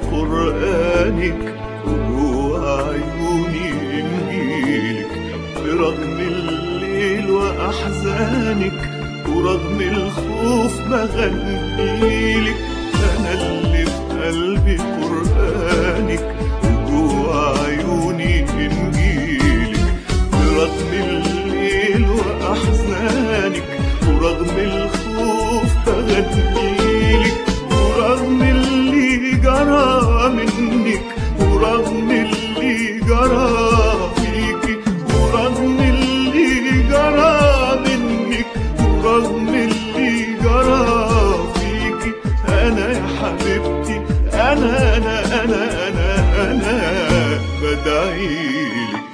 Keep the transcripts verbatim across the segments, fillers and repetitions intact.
قرآنك وجوه عيوني إنجيلك، برغم الليل وأحزانك ورغم الخوف بغنيلك. أنا اللي في قلبي قرآنك وجوه عيوني إنجيلك، برغم الليل وأحزانك ورغم الخوف بغنيلك، ورغم اللي جرى منك ورغم اللي جرى فيكي، ورغم اللي جرى منك ورغم اللي جرى فيكي. أنا يا حبيبتي أنا أنا أنا أنا أنا بدعيلك.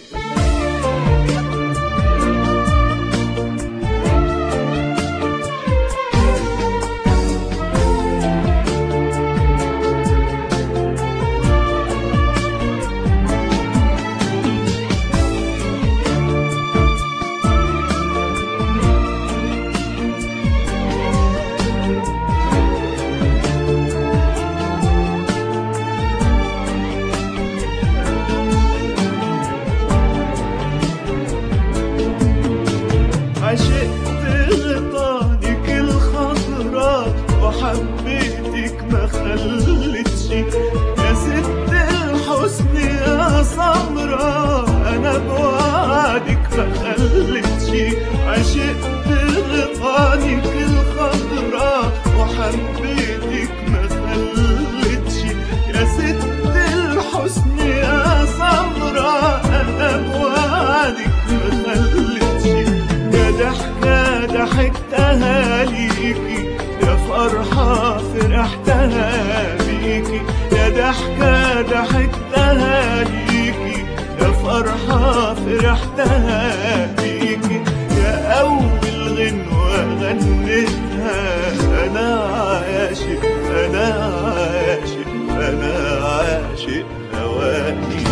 عشقت غطانك الخضراء وحبيتك ما خلتش، يا ست الحسن يا سمراء أنا بوعدك ما خلتش. عشقت غطانك الخضراء وحبيتك ما خلتش، يا ست الحسن يا سمراء أنا بوعدك ما خلتش. ضحكة ضحكتها ليكي يا فرحة فرحتها بيكي، يا ضحكة ضحكتها ليكي يا فرحة فرحتها بيكي، يا أول غنوة غنيتها أنا عاشق أنا عاشق أنا عاشق هوانيلك.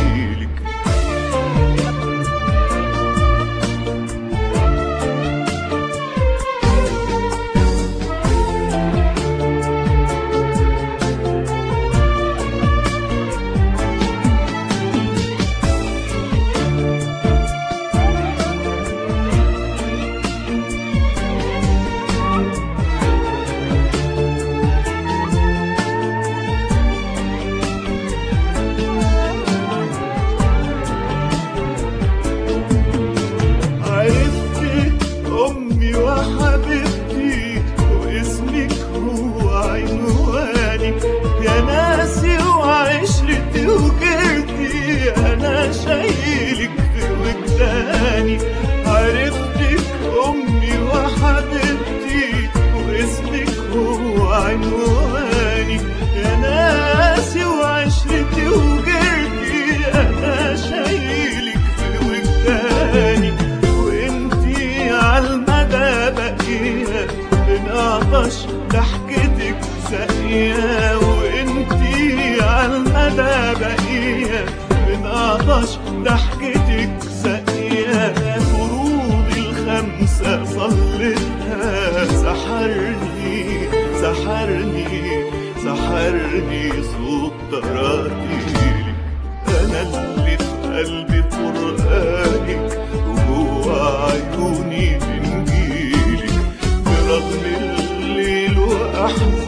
وحبيبتي واسمك هو عنواني، يا ناسي وعشرتي وجرتي أنا شايلك في وجداني. عرفتك أمي وحبيبتي واسمك هو عنواني، يا ناسي وعشرتي وجرتي أنا شايلك في وجداني. وانتي عالمدى بقية من عطش ضحكتك ساقية، وانتي عالمدى بقية من عطش ضحكتك ساقية. فروض الخمسة صلتها سحرني سحرني سحرني صوت تراتيلك. أنا اللي في قلبي قرآنك وجوه عيوني إنجيلك، برغم الليل وأحزانك